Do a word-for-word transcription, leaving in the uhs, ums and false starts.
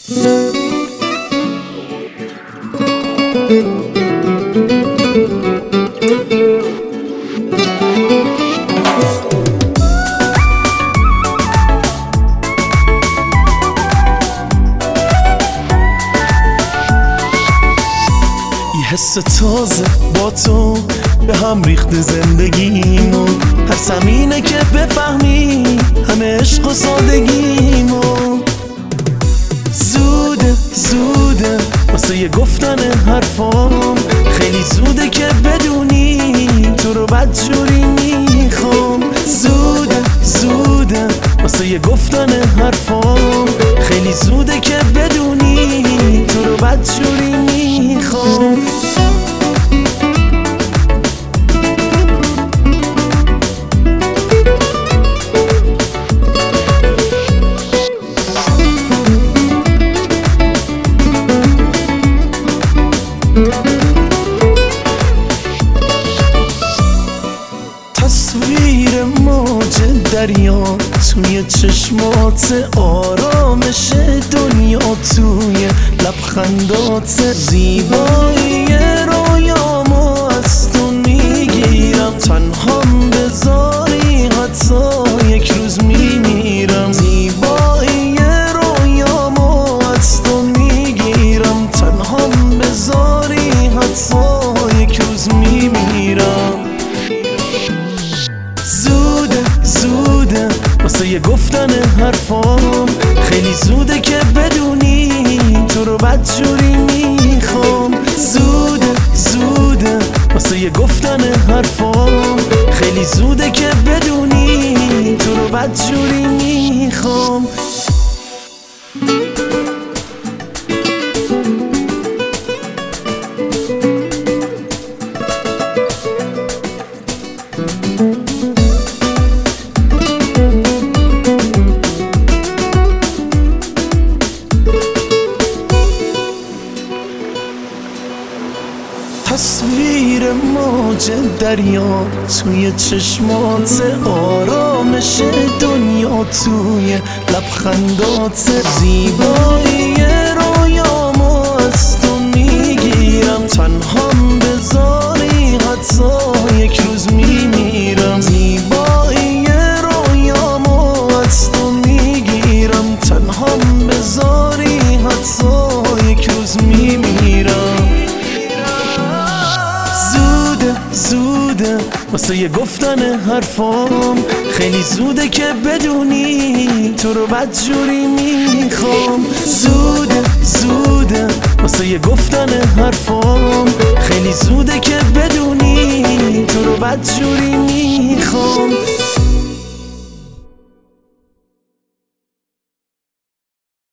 حس تازه با تو به هم ریخته زندگیمو، هر زمینه که بفهمی همه عشق و سادگیمو. زوده زوده واسه یه گفتن حرفام، خیلی زوده که بدونی تو رو بدجوری میخوام. زوده زوده واسه یه گفتن حرفام، خیلی زوده که بدونی تو رو بدجوری میخوام. تصویر موج دریا توی چشمات، آرامش دنیا توی لبخندات، زیبایی رویامو از تو میگیرم، تنهام بذاری حتی یک روز میمیرم. زیبایی رویامو از تو میگیرم، تنهام بذاری حتی یک روز میمیرم. زوده زوده واسه یه گفتن حرفام، خیلی زوده که بدونی تو رو بدجوری میخوام. زوده زوده واسه یه گفتن حرفام، خیلی زوده که بدونی تو رو بدجوری میخوام. تصویر موج دریا توی چشمات، آرامش دنیا توی لبخندات، زیبایی رویامو از تو میگیرم، تنهام بذاری حتی یک روز میمیرم. زیبایی رویامو از تو میگیرم، تنهام بذاری حتی یک روز میمیرم. زوده واسه یه گفتن حرفام، خیلی زوده که بدونی تو رو بدجوری میخوام. زوده زوده واسه یه گفتن حرفام، خیلی زوده که بدونی تو رو بدجوری میخوام.